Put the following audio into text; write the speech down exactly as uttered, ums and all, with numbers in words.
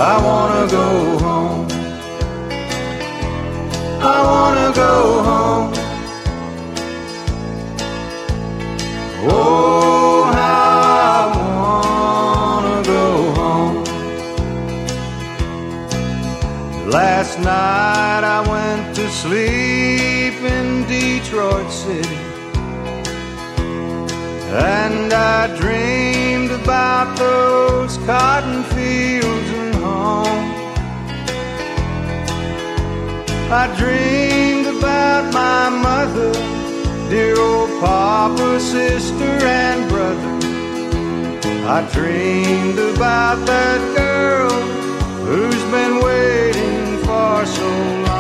I wanna go home. I wanna go home. Oh, how I wanna go home. Last night I went to sleep in Detroit City, and I dreamed about those cotton fields and home. I dreamed about my mother, dear old papa, sister, and brother. I dreamed about that girl who's been waiting for so long.